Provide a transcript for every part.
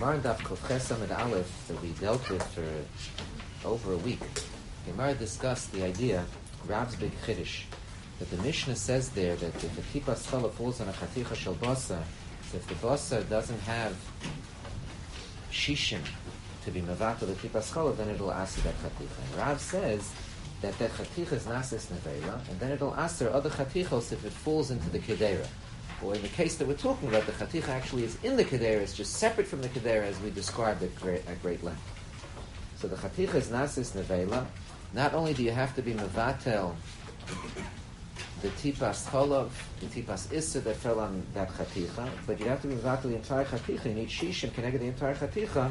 Gemara Daf Kufches Amud Aleph that we dealt with for over a week. Gemara discussed the idea, Rav's big chiddush, that the Mishnah says there that if the kippah chala falls on a chaticha shel basar, if the basar doesn't have shishim to be mevatel the kippah chala, then it'll aser that chaticha. And Rav says that chaticha is nasis nevela, and then it'll aser other chatichos if it falls into the kedera. Or in the case that we're talking about, the chaticha actually is in the kedera, it's just separate from the kedera as we described at great length. So the chaticha is nasis nevela. Not only do you have to be mevatel the tipas cholav, the tipas issa that fell on that chaticha, but you have to be mevatel the entire chaticha. You need shishim connected the entire chaticha.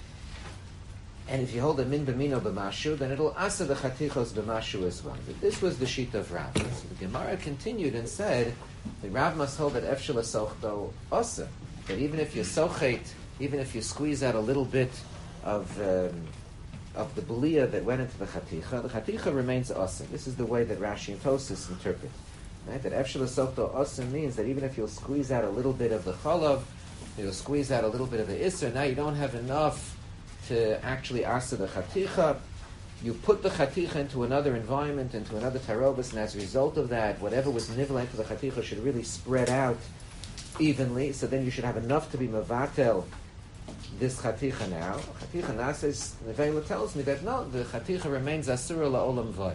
And if you hold a min b'mino b'mashu, then it'll asa the chatichos b'mashu as well. But this was the sheet of Rav. So the Gemara continued and said, the Rav must hold that efshel asochto asa. That even if you sochet, even if you squeeze out a little bit of the belia that went into the chaticha remains asa. This is the way that Rashi and Tosas interpret. Right? That efshel asochto asa means that even if you'll squeeze out a little bit of the chalav, you'll squeeze out a little bit of the isser, now you don't have enough to actually asa the chaticha. You put the chaticha into another environment, into another tarobas, and as a result of that, whatever was nivla into the chaticha should really spread out evenly, so then you should have enough to be mevatel this chaticha now. Chaticha nases, Nevela tells me that no, the chaticha remains asura la'olam v'ay.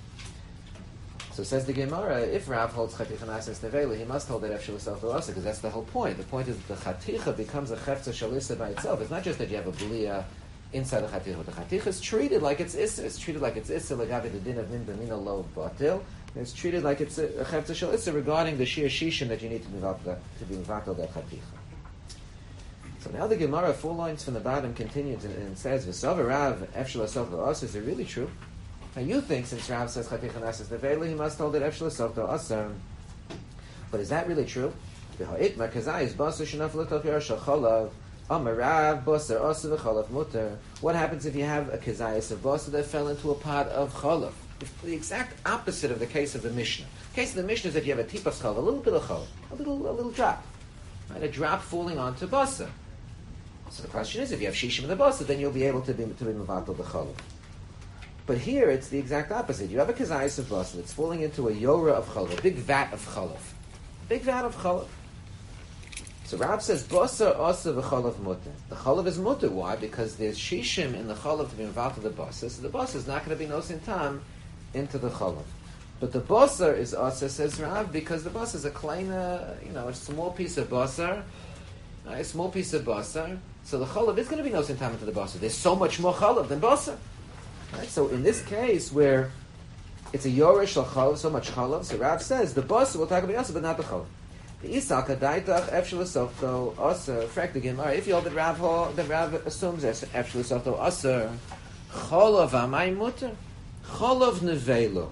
So says the Gemara, if Rav holds chaticha nases nevela, he must hold that efshel l'softo asa, because that's the whole point. The point is that the chaticha becomes a chefza shalisa by itself. It's not just that you have a belia inside the chaticha, but the chaticha is treated like it's issa. It's treated like it's issa legavi the din of min b'mina lo batil. It's treated like it's a chefza shel issa regarding the shir shishim that you need to be mevatel that chaticha. So now the Gemara, 4 lines from the bottom, continues and says, "V'sava Rav efshel l'softo asa." Is it really true? Now you think since Rav says chaticha nases nevela, he must hold it efshel l'softo asa. But is that really true? V'ha'itma kazai is basar shenafel l'tov yar shel cholav. Amarav basar asa v'cholav muter. What happens if you have a kazayas of basar that fell into a pot of cholav? It's the exact opposite of the case of the Mishnah. The case of the Mishnah is that you have a tipas cholav, a little bit of cholav, a little drop, right? A drop falling onto basar. So the question is, if you have shishim in the basar, then you'll be able to be mevatel the cholav. But here it's the exact opposite. You have a kazayas of basar that's falling into a yora of cholav, a big vat of cholav, big vat of cholav. So Rav says, basar asa v'cholav muter. The cholav is muter. Why? Because there's shishim in the cholav to be involved with the basar. So the basar is not going to be nosin tam into the cholav. But the basar is asa, says Rav, because the basar is a kleina, a small piece of basar, a small piece of basar. So the cholav is going to be nosin tam into the basar. There's so much more cholav than basar. Right? So in this case, where it's a yorish of cholav, so much cholav, so Rav says, the basar will talk about asa, but not the cholav. The Isaka daitach efshel l'softo aser. Frak the Gemara. If you hold that Rav assumes efshel l'softo aser, cholav amay muter, cholav nevelo.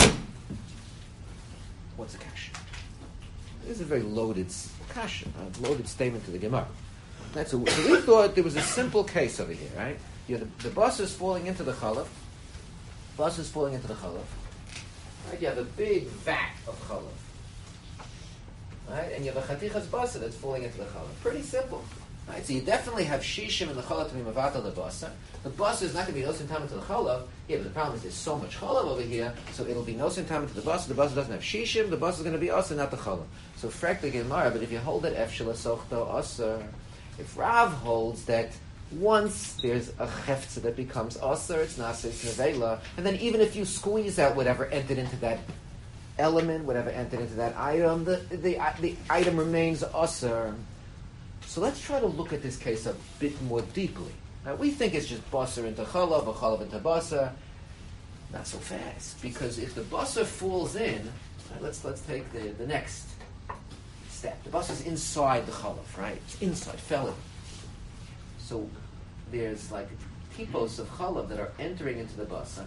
What's a kasha? This is a very loaded kasha, a loaded statement to the Gemara. So we thought there was a simple case over here, right? You have the basar is falling into the cholav. Basar is falling into the cholav. Right? You have a big vat of cholav. Right? And you have a chatichas basar that's falling into the cholav. Pretty simple. Right? So you definitely have shishim in the cholav to be mevatel the basar. The basar is not going to be nosin tam into the cholav. Yeah, but the problem is there's so much cholav over here, so it'll be nosin tam into the basar. The basar doesn't have shishim. The basar is going to be asa, not the cholav. So frak the Gemara. But if you hold it efshel asochto asa, if Rav holds that once there's a chefza that becomes asa, it's nasa, it's nevela, and then even if you squeeze out whatever entered into that element, whatever entered into that item, the item remains asr. So let's try to look at this case a bit more deeply. Now we think it's just basar into chalav or chalav into basar. Not so fast, because if the basar falls in, let's take the next step. The basar is inside the chalav, right? It's inside, fell in. So there's like tipos of chalav that are entering into the basar.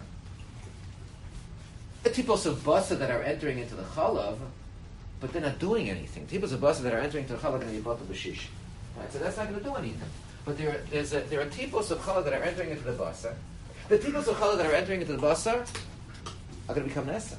The tipos of basar that are entering into the chalav, but they're not doing anything. Tipos of basar that are entering into the chalav are going to be batal b'shish. Right, so that's not going to do anything. But there are tipos of chalav that are entering into the basar. The tipos of chalav that are entering into the basar are going to become nesa.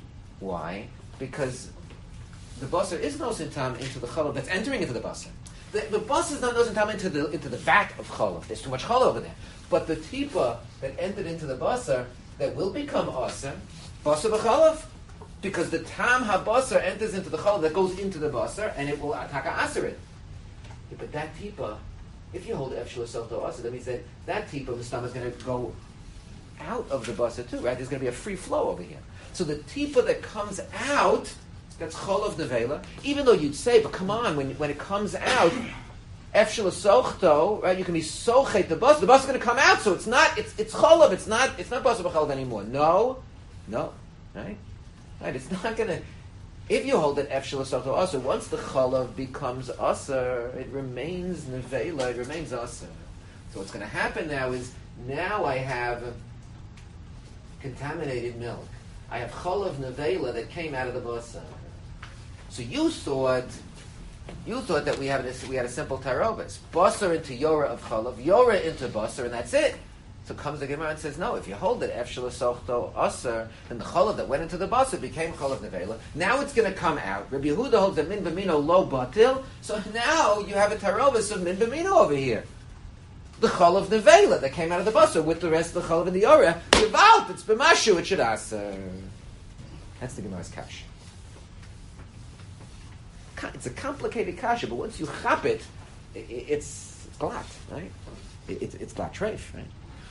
Why? Because the basar is nosin tam into the chalav that's entering into the basar. the basar doesn't come into the vat of cholov. There's too much cholov over there. But the tipa that entered into the basar that will become aser, basar b'cholov, because the tam habasar enters into the cholov that goes into the basar, and it will ataka aser it. Yeah, but that tipa, if you hold efshel yourself to aser, that means that tipa of the stomach is going to go out of the basar too, right? There's going to be a free flow over here. So the tipa that comes out, that's cholov nevela. Even though you'd say, but come on, when it comes out, efshel sochto, right? You can be sochet the basar. The basar is going to come out, so it's cholov. It's not basar b'cholov anymore. No, right? Right, it's not going to. If you hold that efshel sochto aser, once the cholov becomes aser, it remains nevela. It remains aser. So what's going to happen now is I have contaminated milk. I have cholov nevela that came out of the basar. So you thought that we had a simple tarobas. Basar into Yorah of Cholov, Yorah into Basar, and that's it. So comes the Gemara and says, no, if you hold it, Efshel Sochto Aser, then the Cholov that went into the Basar became Cholov Nevela. Now it's going to come out. Rabbi Yehuda holds that Min B'mino Lo Batil, so now you have a tarobas of Min B'mino over here. The Cholov Nevela that came out of the Basar with the rest of the Cholov in the Yorah. Yevalt, it's B'mashu, it should Aser. That's the Gemara's kash. It's a complicated kasha, but once you chop it, it's glatt, right? It's glatt treif, right?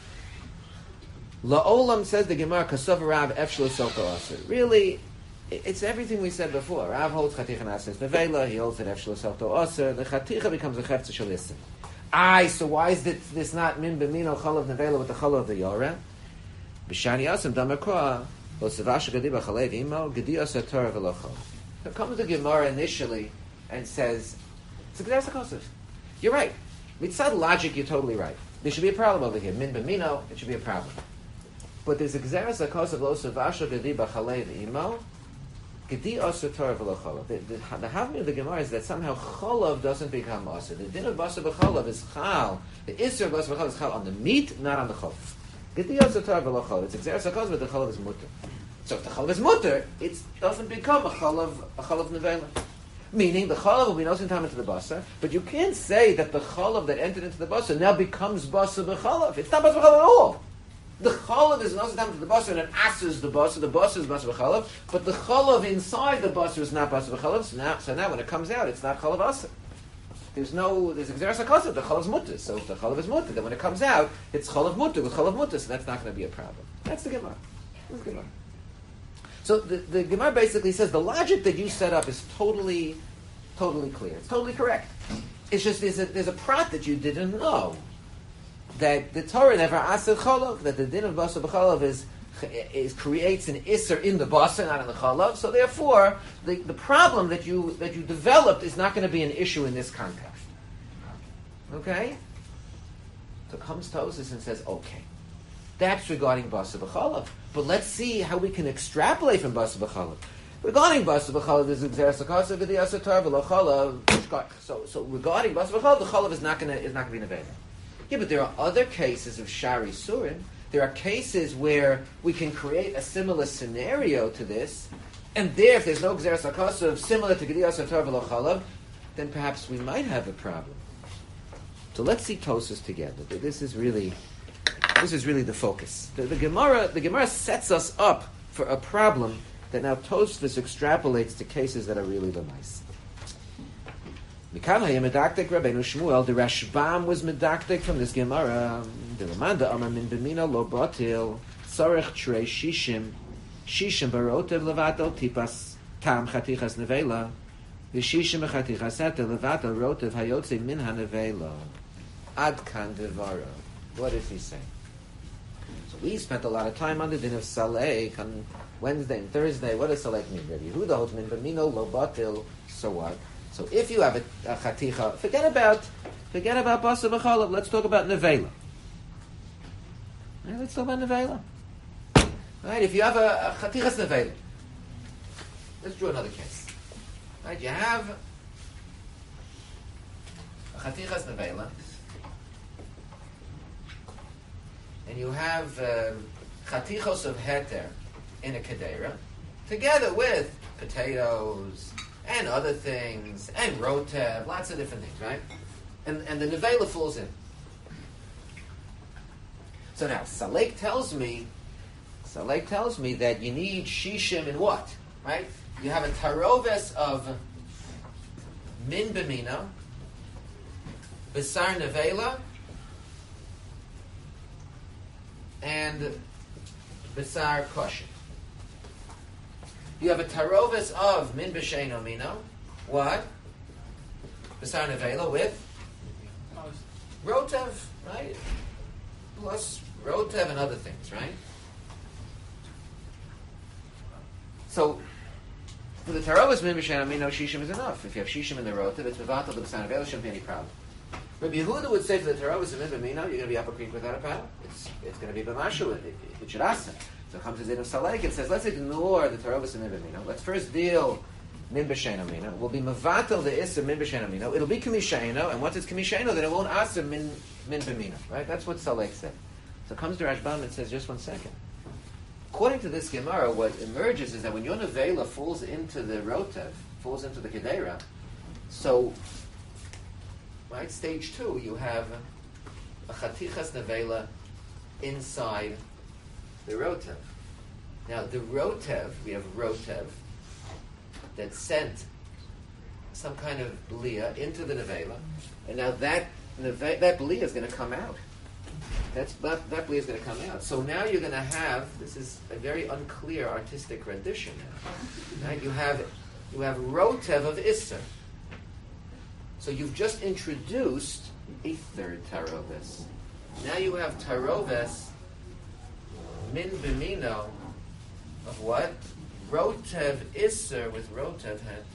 La'olam says the Gemara, Kasav Rav Efshel Sochto Aser. Really, it's everything we said before. Rav holds Chaticha Nases Nevela, he holds that Efshel Sochto Aser. The Chaticha becomes a Chefza Shalisim. So why is this not Min B'mino Chalav Nevela with the Chalav of the Yoreh? B'shani Asim Damer Koa, Lo Sevasha Gadi B'chalev Imo, Gadi Aser Torah V'lo Chol. So comes the Gemara initially and says, it's a G'deres HaKosov. You're right. Mitzad logic, you're totally right. There should be a problem over here. Min b'mino, it should be a problem. But there's a G'deres HaKosov lo sevasha gedi b'chalev imo, gedi aser Torah v'lo cholav. The havmi of the Gemara is that somehow cholav doesn't become aser. The din of basar b'cholav is chal. The isser of basar b'cholav is chal on the meat, not on the cholav. Gedi aser Torah v'lo cholav. It's a G'deres HaKosov, but the cholav is mutter. So if the chalav is mutter, it doesn't become a chalav nevela. Meaning the chalav will be no time into the basar, but you can't say that the chalav that entered into the basar now becomes basar b'chalav. It's not basar b'chalav at all. The chalav is no time into the basar and it asers the basar. The basar is basar b'chalav, but the chalav inside the basar is not basar b'chalav. So now when it comes out, it's not chalav aser. There's a G'deres HaKosov, the chalav is mutter. So if the chalav is mutter, then when it comes out, it's chalav mutter with chalav mutter. So that's not going to be a problem. That's the Gemara. That's the Gemara. So the Gemara basically says the logic that you set up is totally clear. It's totally correct. It's just there's a prat that you didn't know, that the Torah never asked cholav, that the din of basar b'cholav creates an isser in the basar, not in the cholav. So therefore, the problem that you developed is not going to be an issue in this context. Okay? So comes Tosfos and says, okay, that's regarding basar b'cholav. But let's see how we can extrapolate from basar b'cholav. Regarding basar b'cholav, there's G'deres HaKosov v'di aser Torah v'lo cholav. So regarding basar b'cholav, the cholav is not going to be nevela. Yeah, but there are other cases of shari surim. There are cases where we can create a similar scenario to this, and there, if there's no G'deres HaKosov similar to G'di aser Torah v'lo cholav, then perhaps we might have a problem. So let's see Tosfos together. This is really the focus. The Gemara sets us up for a problem that now Tosfos extrapolates to cases that are really lemais. Mikan hayem medaktek Rabbeinu Shmuel. The Rashbam was medaktek from this Gemara. The Lamanda Amar min b'mino lo batil sarech trei shishim barotev levatel tipas tam chatichas nevela v'shishim chatichas etel levatel rotev hayotze min hanevela. Ad kan devara. What is he saying? So we spent a lot of time on the din of Salek on Wednesday and Thursday. What does Salek mean? Rabbi Yehuda holds min b'mino lo batil. So what? So if you have a chaticha, forget about basar b'cholav. Let's talk about nevela. Right, let's talk about nevela. Right, if you have a chatichas nevela, let's draw another case. Right, you have a chatichas nevela, and you have chatichos of heter in a kedera, together with potatoes, and other things, and rotev, lots of different things, right? And the nevela falls in. So now, Salek tells me that you need shishim in what? Right? You have a taroves of min b'mina, besar nevela, and besar kosher. You have a taroves of min b'sheino mino. What? Besar nevela with rotev, right? Plus rotev and other things, right? So, for the taroves min b'sheino mino, shishim is enough. If you have shishim in the rotev, it's mevatel the besar nevela, shouldn't be any problem. Rabbi Yehuda would say for the taroves of min b'mino, you're going to be up a creek without a paddle. It's going to be b'mashu. It should ask them. So it comes to Zayin of Salek and says, let's ignore the taroves of min b'mino. Let's first deal min b'sheino mino. We'll be mevatel the is of min b'sheino mino. It'll be k'misheino, and once it's k'misheino, then it won't ask min b'mino. Right? That's what Salek said. So it comes to Rashbam and says, just 1 second. According to this Gemara, what emerges is that when your nevela falls into the rotev, falls into the kedera, so, right, stage 2, you have a chatichas nevela inside the rotev. Now, the rotev, we have rotev that sent some kind of blia into the nevela, and now that blia is going to come out. That blia is going to come out. So now you're going to have, this is a very unclear artistic rendition now. Right? You have rotev of Isser. So you've just introduced a third taroves. Now you have taroves min b'mino of what? Rotev Isser with rotev het.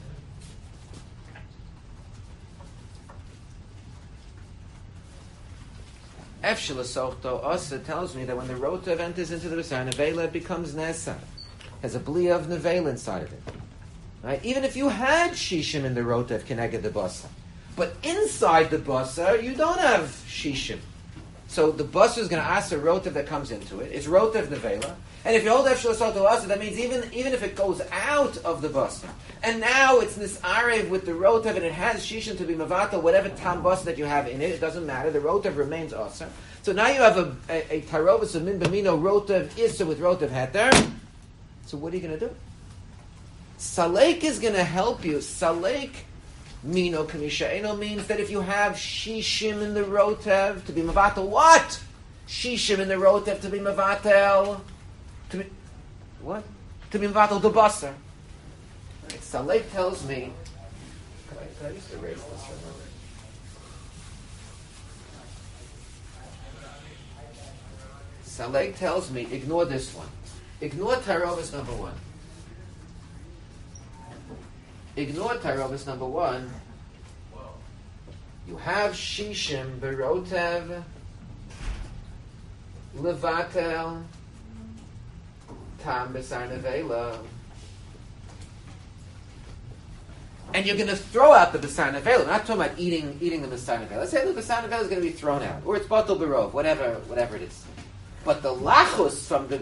Efshelasochto Asa tells me that when the rotev enters into the Besar Nevela, it becomes Nesa. Has a blia of Nevela inside of it. Right? Even if you had Shishim in the rotev Keneged the Basar. But inside the Basar, you don't have Shishim. So the Basar is going to ask a rotev that comes into it. It's rotev Nevela. And if you hold Efshelasochto Asa, that means even if it goes out of the Basar, and now it's this arev with the rotev, and it has shishim to be mavatal, whatever tam bas that you have in it, it doesn't matter. The rotev remains aser. So now you have a tarovis of min b'mino rotev isa with rotev heter. So what are you going to do? Salek is going to help you. Salek mino kamishaeno means that if you have shishim in the rotev to be mavatal, what? Shishim in the rotev to be mavatal. What? To be mavatal the basar. Right. Salek tells me. Can I just erase this for a moment? Salek tells me, ignore this one. Ignore tarovis number 1. Ignore tarovis number 1. You have shishim berotev levatel tam besar nevela. And you're going to throw out the Besar Nevela. We're not talking about eating the Besar Nevela. Let's say the Besar Nevela is going to be thrown out. Or it's Batal Barov, whatever it is. But the Lachus from the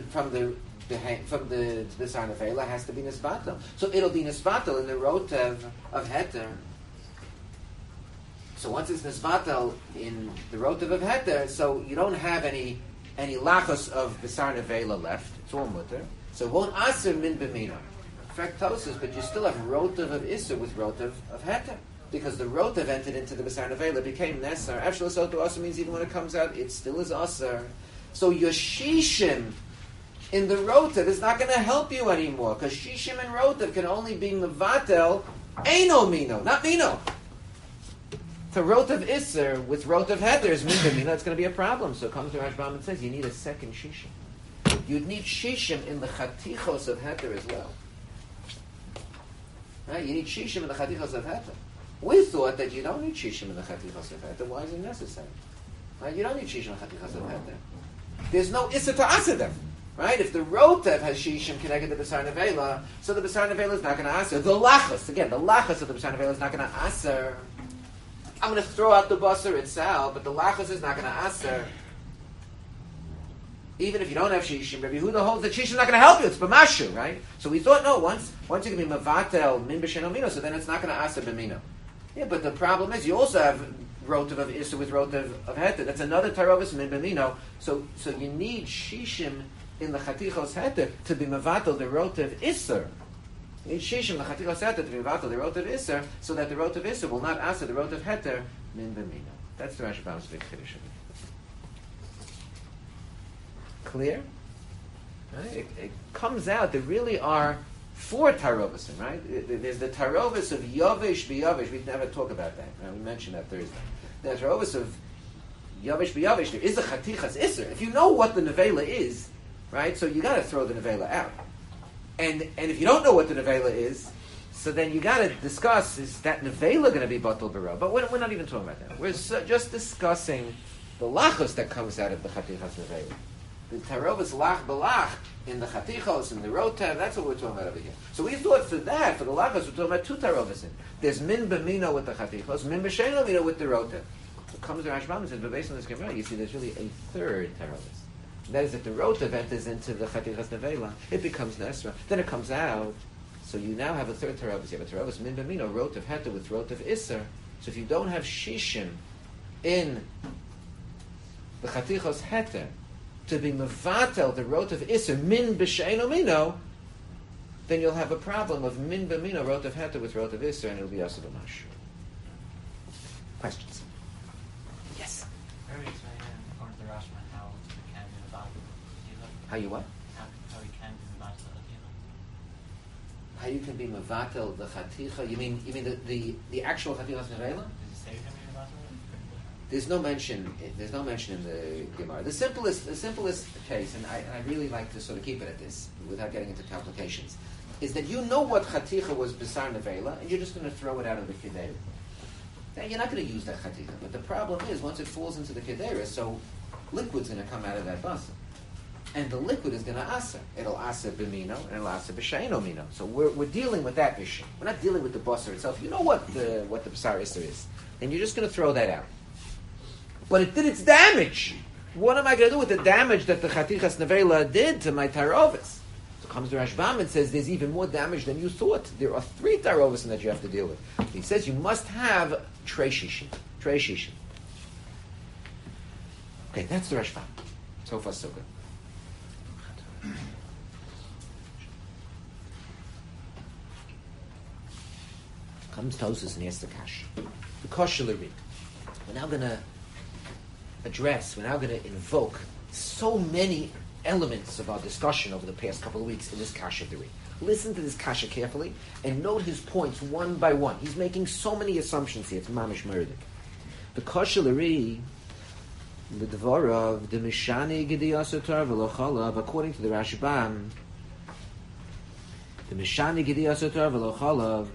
Besar Nevela has to be Nisbatal. So it'll be Nisbatal in the Rotev of Heter. So once it's Nisbatal in the Rotev of Heter, so you don't have any Lachus of Besar Nevela left. It's all Mutter. So it won't Aser Min B'mina. Fractosis, but you still have rotev of Isser with rotev of Heter. Because the rotev entered into the Besar Nevela, became Nesar. Actually, Soto Aser means even when it comes out, it still is Aser. So your Shishim in the rotev is not going to help you anymore. Because Shishim and rotev can only be Mevatel, Eino Mino, not Mino. So rotev Isser with rotev Heter is Mino. It's going to be a problem. So it comes to Rashbam and says, you need a second Shishim. You'd need Shishim in the Chatichos of Heter as well. Right? You need shishim in the chatichas of heter. We thought that you don't need shishim in the chatichas of heter. Why is it necessary? Right? You don't need shishim in the chatichas of heter. There's no issa to aser them. Right? If the rotev has shishim connected to the Besar Nevela, so the Besar Nevela is not going to aser. The lachas, again, the lachas of the Besar Nevela is not going to aser. I'm going to throw out the basar itself, but the lachas is not going to aser. even if you don't have shishim, Rabbi Yehuda holds that shishim is not going to help you. It's b'mashu, right? So we thought, no, once you can be mavatel min b'sheno mino, so then it's not going to asa b'mino. Yeah, but the problem is you also have rotav of Issa with rotav of Heter. That's another tarovis min b'mino. So you need shishim in the chatichos Heter to be mavatel the rotav Isser. You need shishim the chatichos Heter to be mavatel the rotav Isser, so that the rotav Isser will not asa the rotav Heter min b'mino. That's the Rashbam's big chiddush. Clear? Right? It comes out there really are 4 tarovisim, right? There's the tarovis of yavish b'yavish. We never talk about that. Right? We mentioned that Thursday. The tarovis of yavish b'yavish. There is a chatichas iser. If you know what the nevela is, right? So you got to throw the nevela out. And if you don't know what the nevela is, so then you got to discuss, is that nevela going to be batal bara? But we're not even talking about that. We're just discussing the lachos that comes out of the chatichas nevela. The tarovis lach belach in the chatichos and the rotav, that's what we're talking about over here. So we thought for the lachos, we're talking about 2 tarovisim. There's min b'mino with the chatichos, min b'sheno mino with the rotav. So comes the Rashbam and says, but based on this Gemara, you see there's really a 3rd tarovis. That is, if the rotav enters into the chatichas nevela, it becomes nesra. Then it comes out. So you now have a 3rd tarovis. You have a tarovis min b'mino, rotav heter with rotav isser. So if you don't have shishim in the chatichos heter, to be mevatel the rotav iser min b'sheino mino, then you'll have a problem of min b'mino rotav heter with rotav iser, and it'll be asa b'mashu. Questions? Yes. Where is according to the Rashba how we can be mevatel? How you what? How we can be mevatel? How you can be mevatel the chaticha? You mean the actual chatichas nevela? There's no mention in the Gemara. The simplest case, and I really like to sort of keep it at this without getting into complications, is that you know what chaticha was b'sar nevela, and you're just going to throw it out of the kedera. Now you're not going to use that chaticha, but the problem is once it falls into the kedera, so liquid's going to come out of that basar, and the liquid is going to asa. It'll asa b'mino and it'll asa b'sheino mino. So we're dealing with that issue. We're not dealing with the basar itself. You know what the b'sar isser is, and you're just going to throw that out. But it did its damage. What am I going to do with the damage that the chatichas nevela did to my tarovis? So comes the Rashbam and says there's even more damage than you thought. There are 3 tarovis that you have to deal with. He says you must have trei shishim. Okay, that's the Rashbam. So far, so good. Comes Tosfos and he asks the kash. The kash shall read. We're now going to invoke so many elements of our discussion over the past couple of weeks in this kasha theory. Listen to this kasha carefully and note his points one by one. He's making so many assumptions here. It's mamish murdik. The kasha theory, the dvarav, the mishani gediyasotar v'lochalav, according to the Rashbam, the mishani gediyasotar v'lochalav.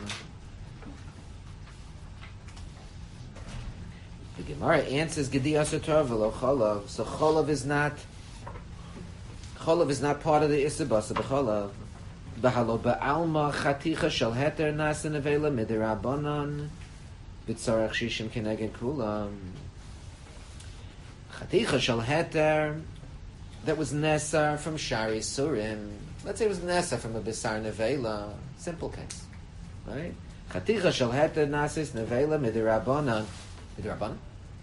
The Gemara answers Gediyas Torah v'lo cholav. So cholav is not part of the isabasa b'cholav. B'halo ba'alma chaticha shel heter nasa nevela midirabanan b'tzarech shishim keneged kulam. Chaticha shel heter that was nesar from shari surim. Let's say it was nesar from a bisar nevela. Simple case, right? Chaticha shel heter nasis nevela midirabanan. Midirabanan.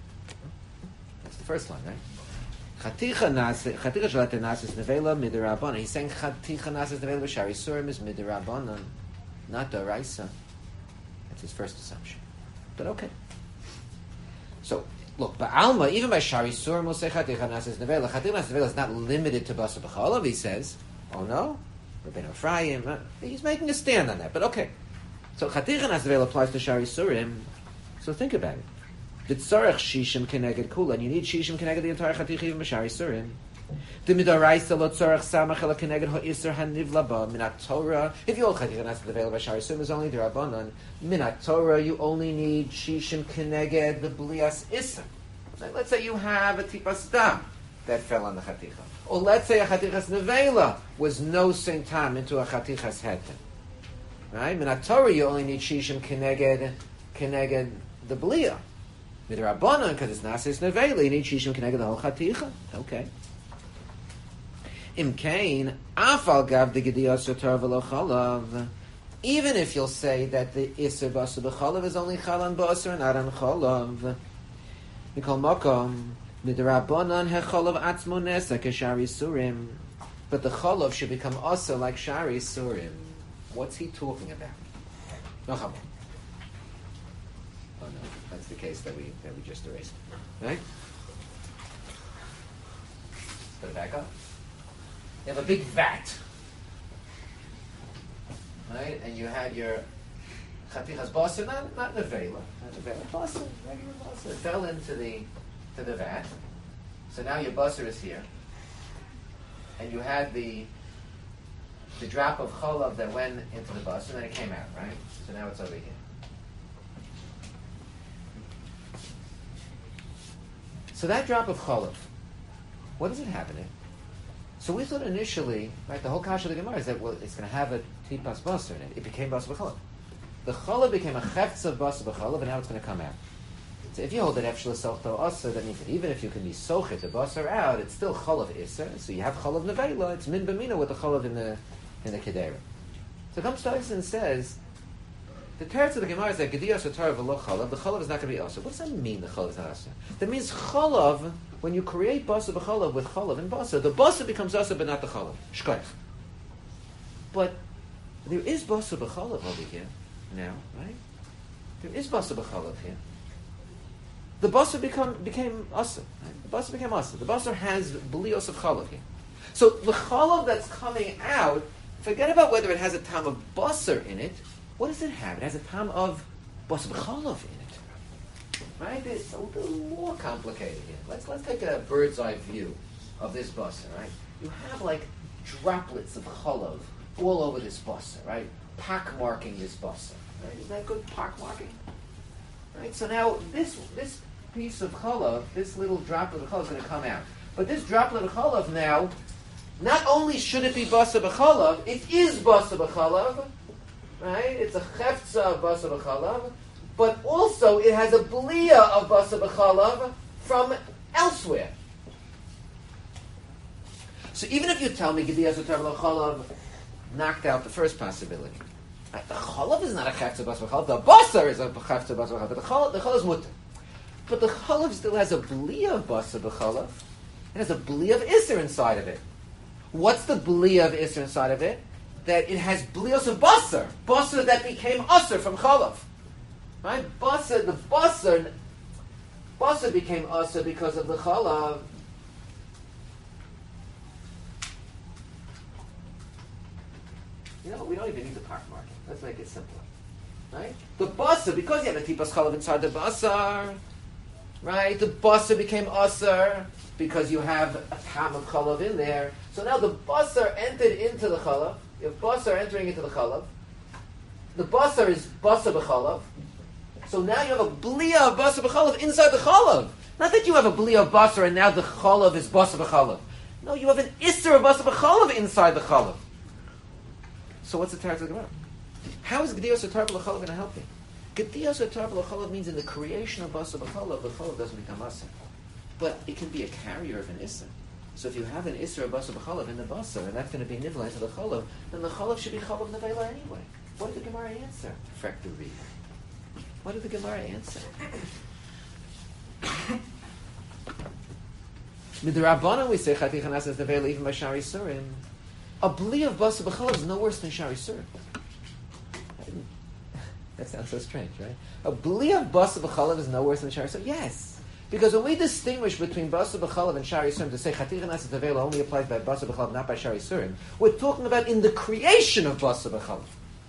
First line, right? Chaticha shalater nasis nevela midirabanan. He's saying chaticha nasis nevela b'shari surim is midirabanan, not daraisa. That's his first assumption. But okay. So look, ba'alma, even by shari surim will say chaticha nasis nevela. Chaticha nasis nevela is not limited to basa b'chalav. He says, oh no, Rabbeinu Ephraim. He's making a stand on that. But okay. So chaticha nasis nevela applies to shari surim. So think about it. B'tzarech shishim keneged kula, and you need shishim keneged the entire chaticha even b'shari surim. The midaraisa lo tzarech samach ela keneged ha'isur hanivla ba minat Torah. If you hold chaticha nas available b'shari surim is only derabanan. Minat Torah you only need shishim keneged the blias isur. Let's say you have a tipas dam that fell on the chaticha, or let's say a chatichas nevela was no same time into a chatichas heter. Right? Minat Torah you only need shishim keneged the blia. Midrabanan, because it's nasis nevela, you need shishim keneged the whole chaticha. Okay. Imkain, afal gav de gediyas yotar v'lo chalav. Even if you'll say that the iser basar b'chalav is only chal on basar and not on chalav. Mikol makom midrabanan hechalav atzmo nesa keshari surim. But the chalav should become also like shari surim. What's he talking about? No chalav. Oh no, that's the case that we just erased. Right? Put it back up. You have a big vat, right? And you had your chatichas basar, not nevela, basar, regular basar. It fell into the vat. So now your basar is here, and you had the drop of cholav that went into the basar, and then it came out, right? So now it's over here. So that drop of cholav, what does it have in it? So we thought initially, right, the whole kasha of the Gemara is that, well, it's going to have a tipas basar in it. It became basar b'chalav. The chalav became a chefetz of basar b'chalav, and now it's going to come out. So if you hold that efshel sochto asar, that means that even if you can be sochet the basar out, it's still chalav iser. So you have chalav nevela. It's min b'mina with the chalav in the kedera. So comes Tyson and says, the teretz of the Gemara is that gediyas otar v'lo chalav. The chalav is not going to be asar. What does that mean? The chalav is not asar. That means chalav. When you create basar b'chalav with chalav and basar, the basar becomes asar, but not the chalav. Shkoyach. But there is basar b'chalav over here now, right? There is basar b'chalav here. The basar became asar. Right? The basar became asar. The basar has b'lios of chalav here. So the chalav that's coming out, forget about whether it has a tam of basar in it. What does it have? It has a tam of basar b'chalav in it. Right? It's a little more complicated here. Let's take a bird's eye view of this basar, right? You have like droplets of chalav all over this basar, right? Pock marking this basar, right? Isn't that good pock marking? Right? So now this piece of chalav, this little droplet of chalav is going to come out. But this droplet of chalav now, not only should it be basar b'chalav, it is basar b'chalav, right? It's a chefza of basar b'chalav. But also it has a bliya of basar b'chalav from elsewhere. So even if you tell me gediyas otar v'lo chalav knocked out the first possibility, right? The chalav is not a chefetz of basar b'chalav. The basar is a chefetz of basar b'chalav. But the chalav is mutter. But the chalav still has a bliya of basar b'chalav. It has a bliya of iser inside of it. What's the bliya of iser inside of it? That it has bliyos of basar that became asar from chalav. Right? The basar became asar because of the chalav. You know, we don't even need the part marking. Let's make it simpler. Right? The basar, because you have a tipas chalav inside the basar, right? The basar became asar because you have a tam of chalav in there. So now the basar entered into the chalav. You have basar entering into the chalav. The basar is basar b'chalav. So now you have a bliya of basar b'chalav inside the chalav. Not that you have a bliya of basar and now the chalav is basar b'chalav. No, you have an iser of basar b'chalav inside the chalav. So what's the teretz of the Gemara? How is gediyas otar v'lo chalav going to help you? Gediyas otar v'lo chalav means in the creation of basar b'chalav, the chalav doesn't become asar. But it can be a carrier of an iser. So if you have an iser of basar b'chalav in the basar, and that's going to be nivla into the chalav, then the chalav should be chalav nevela anyway. What did the Gemara answer? Frek to read. What did the Gemara answer? Midrabanan we say chaticha nasas nevela even by shari surim. A bli of basar b'chalav is no worse than shari surim. That sounds so strange, right? A bli of basar b'chalav is no worse than shari surim. Yes, because when we distinguish between basar b'chalav and shari surim to say chaticha nasas nevela only applies by basar b'chalav, not by shari surim, we're talking about in the creation of basar b'chalav.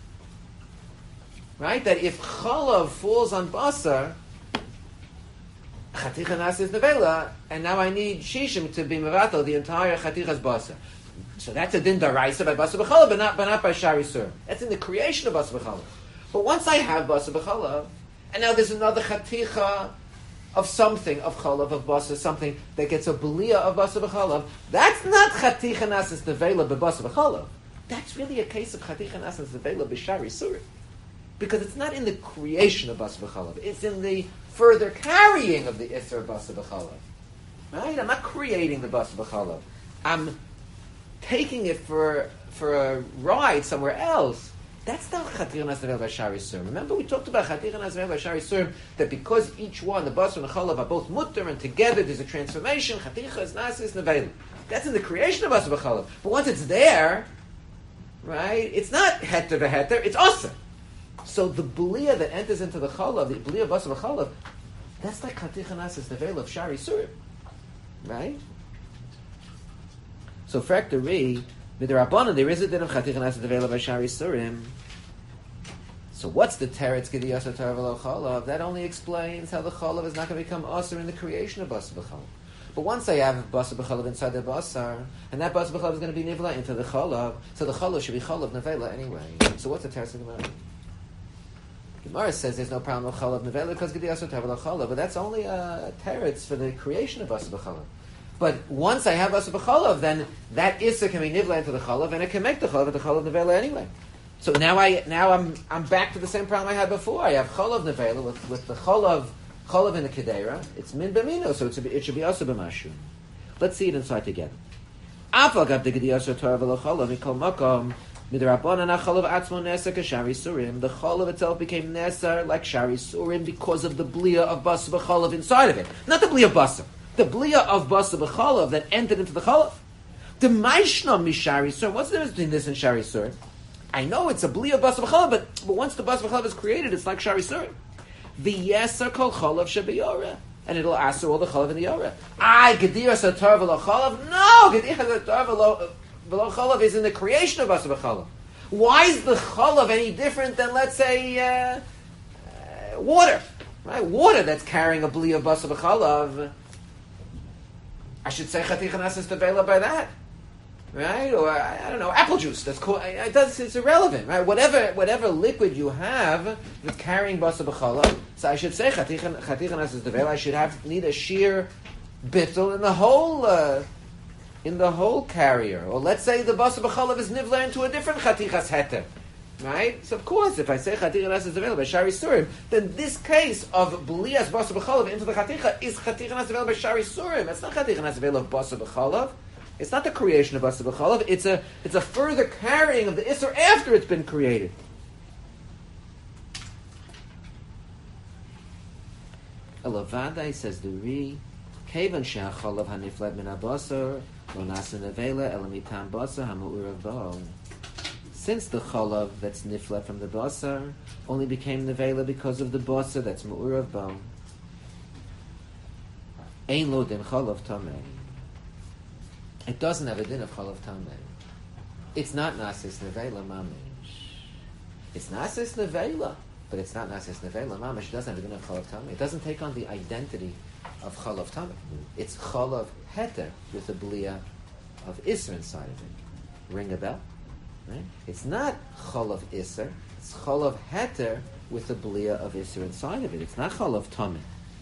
Right? That if chalav falls on basar, chaticha nasas nevela, and now I need shishim to be mevatel the entire chatichas basar. So that's a din daraisa by basar b'chalav, but not by shari surim. That's in the creation of basar b'chalav. But once I have basar b'chalav, and now there's another chaticha of something, of chalav, of basar, something that gets a belia of basar b'chalav, that's not chaticha nasas nevela b'basar b'chalav. That's really a case of chaticha nasas nevela b'shari surim. Because it's not in the creation of basar b'chalav. It's in the further carrying of the isser of basar b'chalav. Right? I'm not creating the basar b'chalav. I'm taking it for a ride somewhere else, that's not Chatir Nazarel Bashari Surim. Remember we talked about Chatir Nazarel Bashari Surim, that because each one, the Basar and the Chalav, are both mutter, and together there's a transformation. Chaticha is Nasis Nevela. That's in the creation of Basar B'Chalav. But once it's there, right, it's not Heter v'Heter, it's Asa. So the B'liya that enters into the Chalav, the B'liya of Basar B'Chalav, that's like Chaticha Nasis Nevela of Shari Surim. Right? So Fraktari, Midrabanan, there is a din of Chaticha Nasis Nevela by Shari Surim. So what's the teretz Gediyas HaTorah V'lo Chalav? That only explains how the Chalav is not going to become Asar in the creation of Basar B'Chalav. But once I have Basar B'Chalav inside the Basar, and that Basar B'Chalav is going to be Nivla into the Chalav, so the Chalav should be Chalav Nevela anyway. So what's the teretz of Gemara? Gemara says there's no problem with Chalav Nevela because Gediyas HaTorah V'lo Chalav, but that's only a teretz for the creation of Basar B'Chalav. But once I have Basar B'Chalav, then that Issa can be Nivla into the Chalav, and it can make the Chalav into Chalav Nevela anyway. So now I'm back to the same problem I had before. I have Chalav Nevela with the Chalav in the Kedera. It's Min B'mino, so it should be also B'mashu. Let's see it inside together. Afal gav de Gediyas HaTorah V'lo Chalav mikol makom midrabanan HaChalav atzmo neser k'Shari Surim. The Chalav itself became neser like Shari Surim because of the B'liya of Basar B'Chalav inside of it. Not the B'liya of Basar. The B'liya of Basar B'Chalav that entered into the Chalav. The Maishna Mishari Surim. What's the difference between this and Shari Surim? I know it's a B'liya of Basar B'Chalav, but once the Basar B'Chalav is created, it's like Shari Surim. The Yeser kol Chalav shebiyora, and it'll answer all the Chalav in the Yora. Gediyas HaTorah V'lo Chalav? No! Gediyas HaTorah V'lo Chalav is in the creation of Basar B'Chalav. Why is the Chalav any different than, let's say, water? Right? Water that's carrying a B'liya of Basar B'Chalav. I should say Chaticha Nasis Nevela by that. Right? Or, I don't know, apple juice. That's cool. It's irrelevant, right? Whatever liquid you have that's carrying Basar B'Chalav, so I should say Chaticha Nasis Nevela, I should need a sheer bittul in the whole carrier. Or let's say the Basar B'Chalav is nivla into a different Chatichas Heter. Right? So of course, if I say Chaticha Nasis Nevela by Shari Surim, then this case of B'liyas Basar B'Chalav into the Chaticha is Chaticha Nasis Nevela by Shari Surim. It's not Chaticha Nasis Nevela of Basar B'Chalav. It's not the creation of Basar B'Chalav. It's a further carrying of the Isser after it's been created. Elavadai says the Ri, Kevan she'achalav hanifled min habasar lo nasa nevela elamitam basar hamu'urav bo. Since the chalav that's nifled from the basar only became nevela because of the basar that's mu'urav bo, ein lo din chalav tameh. It doesn't have a din of chalav tameh. It's not nasis nevela mamish. It's nasis nevela, but it's not nasis nevela mamish. It doesn't have a din of chalav tameh. It doesn't take on the identity of chalav tameh. It's chalav heter with the b'liya of isser inside of it. Ring a bell? Right? It's not chalav isser. It's chalav heter with the b'liya of isser inside of it. It's not chalav tameh.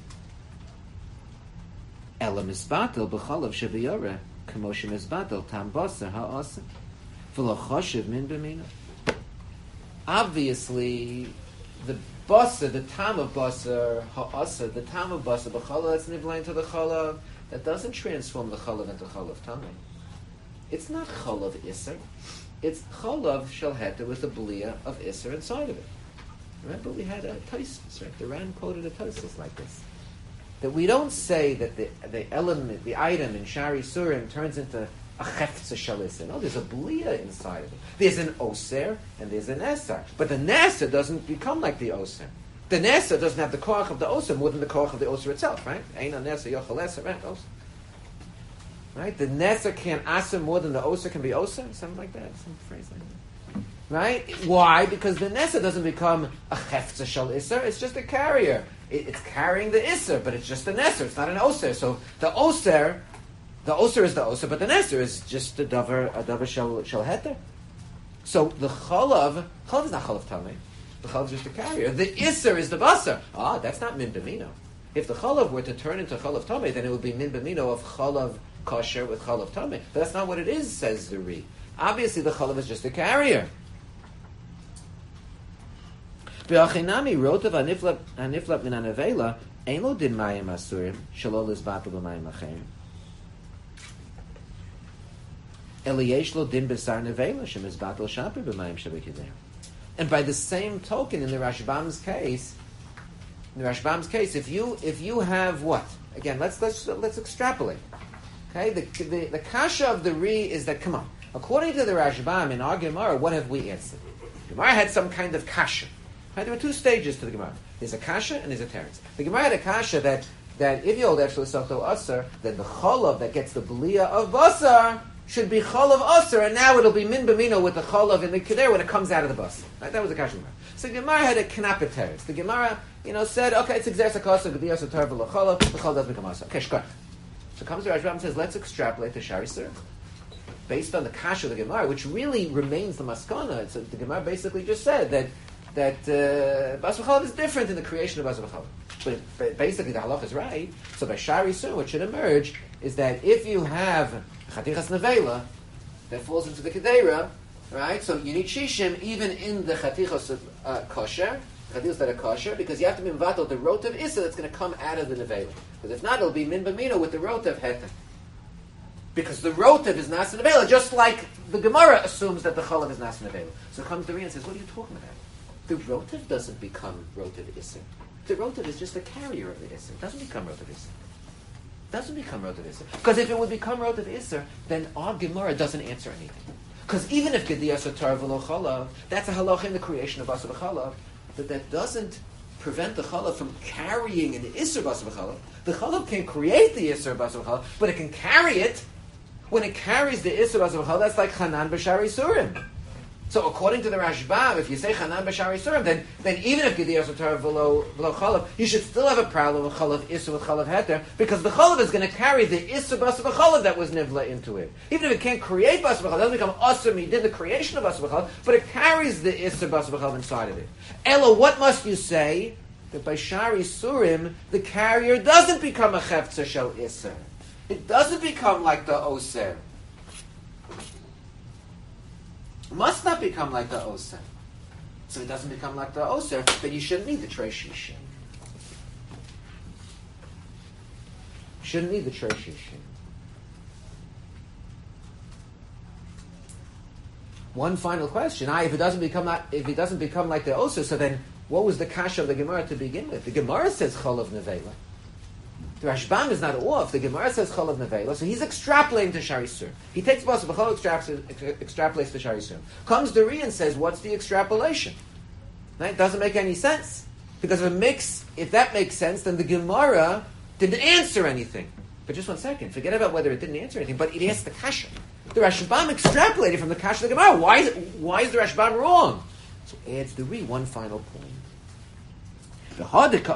Ela misbatel b'chalav shebiyore. Kamoshe mizbatel tam basar ha'asem v'lo choshev min b'mina. Obviously, the basar, the tam of basar ha'asem, the tam of basar b'chalav that's nivlain to the chalav, that doesn't transform the chalav into chalav tamei. It's not chalav iser. It's chalav shel heter with the b'liya of iser inside of it. Remember, we had a Tosfos, right? The Ran quoted a Tosfos like this. That we don't say that the element, the item in Shari Surim turns into a chefza shalis. No, there's a b'liya inside of it. There's an oser and there's an eser. But the neser doesn't become like the oser. The neser doesn't have the koach of the oser more than the koach of the oser itself, right? Ein neser yochel eser, right? Oser. Right? The neser can't aser more than the oser can be oser, something like that, some phrase like that. Right? Why? Because the Nesa doesn't become a Chefza Shal Isser, it's just a carrier. It's carrying the Isser, but it's just a Neser, it's not an Oser. So the Oser is the Oser, but the Neser is just a Davar Shal Heter. So the Chalav is not Chalav Tamei. The Chalav is just a carrier. The Isser is the Basar. That's not Min B'mino. If the Chalav were to turn into Chalav Tamei, then it would be Min B'mino of Chalav Kosher with Chalav Tamei. But that's not what it is, says the Ri. Obviously the Chalav is just a carrier. B'achinami rotav haniflap min hanavela ein lo din mayim asurim shelo lizbatel b'mayim acherim. Eliyesh lo din besar nevela shemizbatel shaper b'mayim shabikidei. And by the same token, in the Rashbam's case, if you have what? Again, let's extrapolate. Okay, the kasha of the Ri is that, come on, according to the Rashbam in our Gemara, what have we answered? Gemara had some kind of kasha. Right? There were two stages to the Gemara. There's a kasha and there's a teretz. The Gemara had a kasha that if you hold actually Softo Asar, then the cholav that gets the belia of Basar should be cholav Asar, and now it'll be min b'mino with the cholav in the keder when it comes out of the Basar. Right? That was the kasha Gemara. So the Gemara had a knapet teretz. The Gemara, said, okay, it's exer sakasa, g'diyas atar v'lacholav, the cholav does become Asar. Okay, shkar. So comes the Rashbam and says, let's extrapolate the Shari Sur. Based on the kasha of the Gemara, which really remains the maskana. The Gemara basically just said that Basar V'cholav is different in the creation of Basar V'cholav. But basically the halach is right. So by Shari Sur, what should emerge is that if you have Chatichas Nevela that falls into the Kedera, right? So you need Shishim even in the Chatichas kosher, Chatichas that are kosher, because you have to be mivatal the rotav Issa that's going to come out of the Nevela. Because if not, it'll be min b'mino with the rotav Heter. Because the rotav is Nasa Nevela, just like the Gemara assumes that the Cholav is Nasa Nevela. So comes the Ri and says, what are you talking about? The rotav doesn't become rotav Issa. The rotav is just the carrier of the Issa. It doesn't become rotav Issa. Because if it would become rotav Issa, then our Gemara doesn't answer anything. Because even if Gediyas Atar V'lo Cholav, that's a halacha in the creation of Basar V'cholav, but that doesn't prevent the Cholav from carrying an Isser Basar V'cholav. The Cholav can create the Isser Basar V'cholav, but it can carry it. When it carries the Isser Basar V'cholav, that's like Chanan B'Shari Surim. So according to the Rashbam, if you say Chanan B'Shari Surim, then even if Gediyas Atar V'lo Cholav, you should still have a problem with Cholav Isser with Cholav Heter, because the Cholav is going to carry the Isser Basar V'cholav that was Nivla into it. Even if it can't create Basar V'cholav, it doesn't become Asr Midin, the creation of Basar V'cholav, but it carries the Isser Basar V'cholav inside of it. Ella, what must you say? That by Shari Surim, the carrier doesn't become a Chefza Shel Isser. It doesn't become like the Oser. Must not become like the Oser. So it doesn't become like the Oser, then you shouldn't need the Trei Shishim. Shouldn't need the Trei Shishim. One final question. If it doesn't become like the Oser, so then what was the kasha of the Gemara to begin with? The Gemara says Cholav Nevela. The Rashbam is not off. The Gemara says Cholav Nevela, so he's extrapolating to Shari Sur. He takes Basar V'cholav, extrapolates to Shari Sur. Comes the Ri and says, what's the extrapolation? Right? It doesn't make any sense. Because if that makes sense, then the Gemara didn't answer anything. But just one second, forget about whether it didn't answer anything, but it asked the kasha. The Rashbam extrapolated from the kasha of the Gemara. Why is the Rashbam wrong? So adds the Ri one final point. But the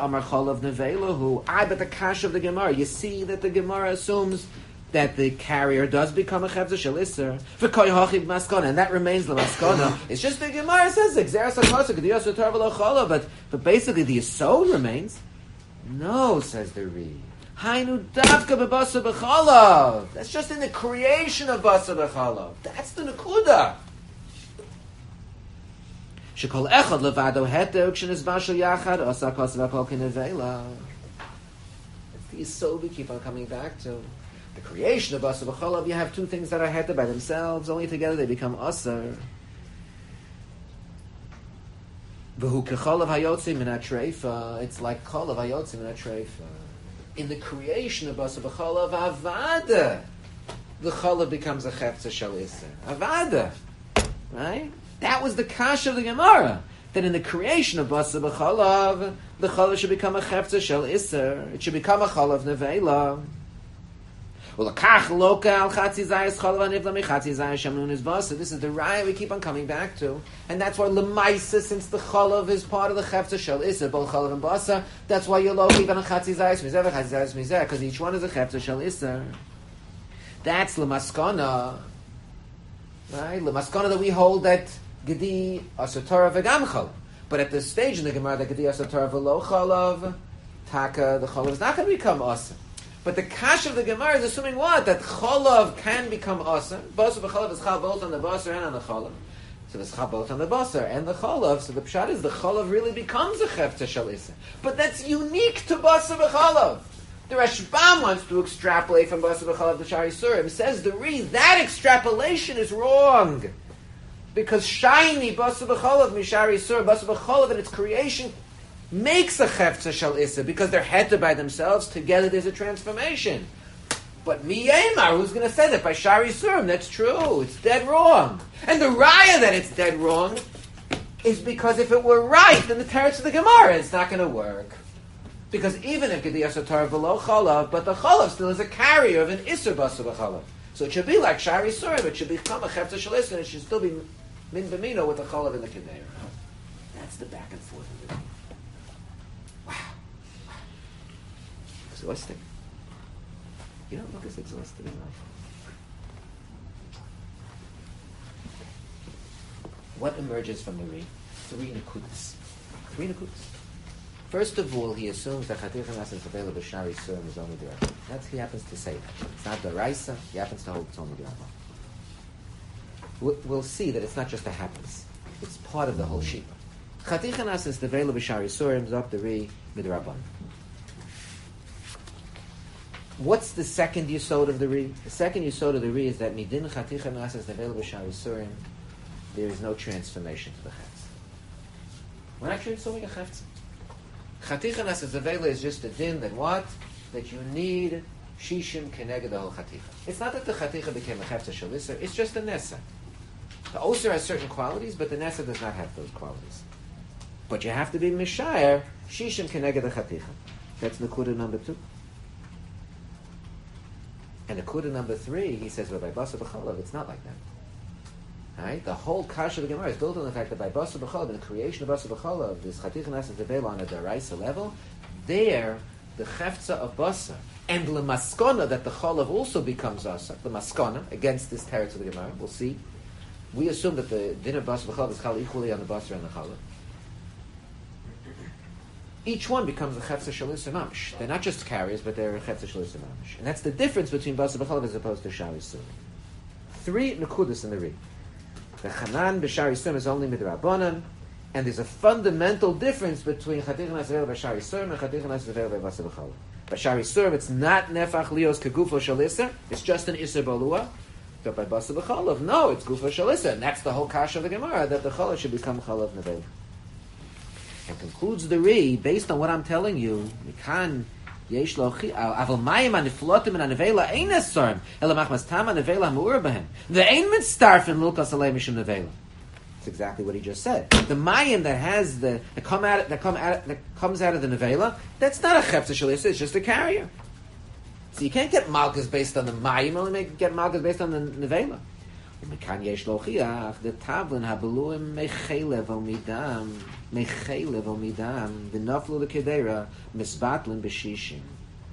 kash of the Gemara, you see that the Gemara assumes that the carrier does become a Chefza Shel Isser, and that remains the maskana. It's just the Gemara says but basically the Yesod remains. No, says the Ri. Hainu davka b'basar b'cholav. That's just in the creation of basar b'cholav. That's the nekuda. Shekol echad levado heter kshenizbar shel yachad osa kosav hakol kinevela. It's the Yesod we keep on coming back to. The creation of basar b'cholav, you have two things that are heter by themselves. Only together they become asar. V'hu kecholav hayotzi min hatreifa. It's like cholav hayotzi min hatreifa. In the creation of basar b'cholav, avada, the cholav becomes a chefza shel isser. Avada, right? That was the kash of the Gemara. That in the creation of basar b'cholav, the cholav should become a chefza shel isser. It should become a cholav nevela. This is the raya we keep on coming back to, and that's why lemaisa, since the cholav is part of the chefza shel isser, both cholav and basar, that's why you look even on chatzi zayis mizeh v'chatzi zayis mizeh, because each one is a chefza shel isser. That's lemaskana, right? Lemaskana that we hold that gedi asar Torah v'gam cholav, but at this stage in the Gemara that gedi asar Torah v'lo cholav, taka the cholav is not going to become asar. But the kash of the Gemara is assuming what? That cholav can become asar. Basar b'cholav is chal both on the basar and on the cholav. So there's chal both on the basar and the cholav. So the pshat is the cholav really becomes a chefza shel isser. But that's unique to basar b'cholav. The Rashbam wants to extrapolate from Basar B'chalav to Shari Surim. Says the Re, that extrapolation is wrong. Because shiny Basar B'chalav Mishari Surim, Basar B'chalav in its creation makes a Chefza Shal Issa, because they're heta by themselves, together there's a transformation. But Miyemar, who's going to say that by Shari Surim? That's true. It's dead wrong. And the raya that it's dead wrong is because if it were right, then the teretz of the Gemara is not going to work. Because even if Gediyas Torah below Chalav, but the Chalav still is a carrier of an Isser Basar B'chalav. So it should be like Shari Surim. It should become a Chefza Shal Issa, and it should still be Min B'mino with the Chalav and the Kedera. That's the back and forth of it. Wow. Exhausting. You don't look as exhausted in life. What emerges from the Re? 3 Nekudas. 3 Nekudas. First of all, he assumes that Chatich Hanas is available to Shari Surim is only D'Rabbanan. That's he happens to say that. It's not D'Oraisa. He happens to hold it's only D'Rabbanan. We'll see that it's not just a happens. It's part of the whole Shita. Chatich Hanas is available to Shari Surim is up the Re Midrabbanan. What's the second yesod of the Re? The second yesod of the Re is that Midin Chatich Hanas is available to Shari Surim. There is no transformation to the Chetz. We're not transforming a Chetz. Chatich Hanas is available is just a din that what? That you need Shishim Keneged the whole Chaticha. It's not that the Chaticha became a Chetz Shal Issa, it's just a Nesa. The Oser has certain qualities, but the Nesa does not have those qualities. But you have to be Mishayar Shishim Keneged the Chaticha. That's Nekuda number 2. And Nekuda number 3, he says, well, by Basar B'chalav, it's not like that. Right? The whole Kasha of the Gemara is built on the fact that by Basar B'chalav, in the creation of Basar B'chalav, this Chatich Hanas is available on a D'Oraisa level. There, the Chefza of Basar and the Maskana that the Chalav also becomes Asa, the Maskana, against this teretz of the Gemara, we'll see. We assume that the din of Basar B'chalav is Chal equally on the Basar and the Chalav. Each one becomes a Chefza Shal Issa Mamish. They're not just carriers, but they're a Chefza Shal Issa Mamish. And that's the difference between Basar B'chalav as opposed to Shari Surim. 3 Nekudas in the Re. The Chanan b'Shari Surim is only Midrabanan, and there's a fundamental difference between Chatich Hanas available by Shari Surim and Chatich Hanas available by Basar B'chalav. By Shari Surim, it's not Nefach Lios Kegufo Shal Issa, it's just an Isser Balua. But by Basar B'chalav, no, it's Gufo Shal Issa, and that's the whole Kasha of the Gemara, that the Chalav should become Chalav Nevel. And concludes the Re, based on what I'm telling you, Mikan Yesh Lochi, Aval Mayim Aniflotim and Anevela Ein Esarim, Ela Machmas Tam Anevela Mu'ur Behem. The Ein Mitzdarfen Lulkas Alei Mishum Nevela. That's exactly what he just said. The Mayim that has that comes out of the Nevela, that's not a Chefza Shal Issa, it's just a carrier. So you can't get Malchus based on the Mayim, only get Malchus based on the Nevela. Mikan Yesh Lochiach, the Tavlin Habeluim Mechelev Omidam. Mechelev Omidam, the Naflu the Kedera, Misbatlin B'Shishim.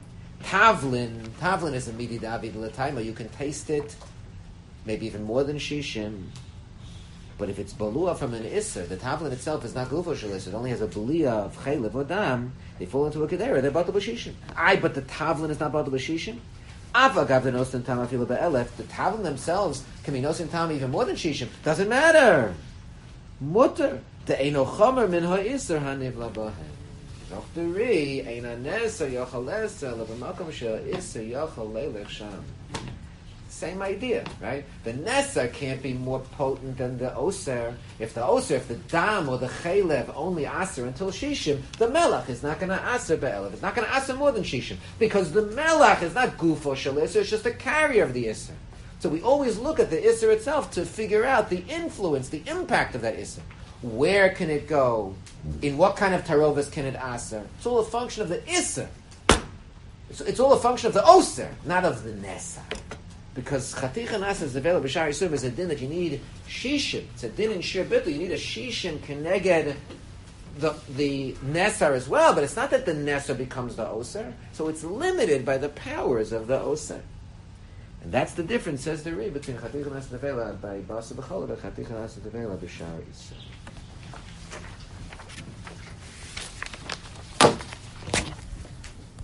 Tavlin is a Midi David L'Taima. You can taste it, maybe even more than Shishim. But if it's Balua from an Isser, the Tavlin itself is not Gufo Shal Isser, it only has a Belia of Chelev Odam, they fall into a Kedera, they're Batal B'Shishim. But the Tavlin is not Batal B'Shishim. Avagav the Nosin Tam Afilu Be'elef, the Tavlin themselves can be Nosin Tam even more than Shishim. Doesn't matter. Mutter. The Eino Chomer Min Ha'Isser Haniv Labahem. Dr. Re, Eina Nesa Yochal Eser, Labamakom Shel Isser Yochal Leilech Sham. Same idea, right? The Nesa can't be more potent than the Oser. If the Dam or the Chelev only Aser until Shishim, the Melach is not going to Aser Be'elef. It's not going to Aser more than Shishim. Because the Melach is not Gufo Shel Isser, it's just a carrier of the Isser. So we always look at the Isser itself to figure out the influence, the impact of that Isser. Where can it go? In what kind of tarovas can it aser? It's all a function of the Isser. It's all a function of the Oser, not of the Nesa. Because Chatich Hanas is available b'Shari Surim is a din that you need Shishim. It's a din in Shir Bittul. You need a Shishim Keneged the Nesar as well, but it's not that the Nesar becomes the Oser. So it's limited by the powers of the Oser. And that's the difference, says the Re, between Chatich Hanas and Nevela by Basar B'chalav and Chatich Hanas and Nevela b'Shari Surim.